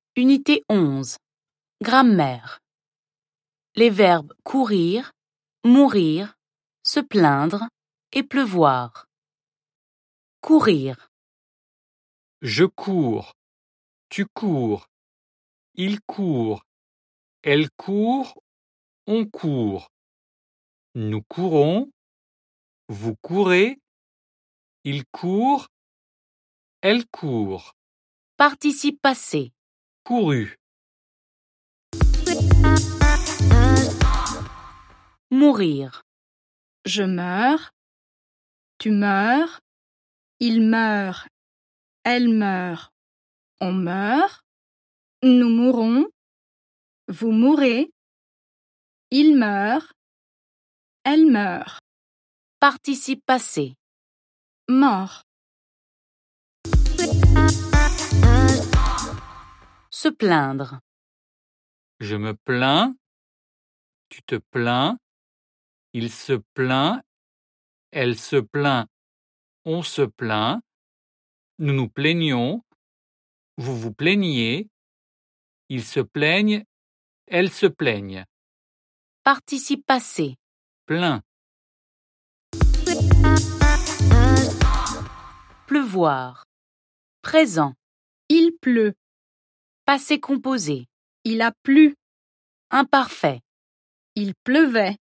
Unité 11. Grammaire. Les verbes courir, mourir, se plaindre et pleuvoir. Courir. Je cours, tu cours, il court, elle court, on court. Nous courons, vous courez, il court, elle court. Participe passé. Couru. Mourir. Je meurs, tu meurs, il meurt, elle meurt, on meurt, nous mourons, vous mourrez, il meurt, elle meurt. Participe passé. Mort. Se plaindre. Je me plains, tu te plains, il se plaint, elle se plaint, on se plaint, nous nous plaignons, vous vous plaignez, ils se plaignent, elles se plaignent. Participe passé. Plaint. Pleuvoir. Présent. Il pleut, Passé composé. il a plu, Imparfait. il pleuvait.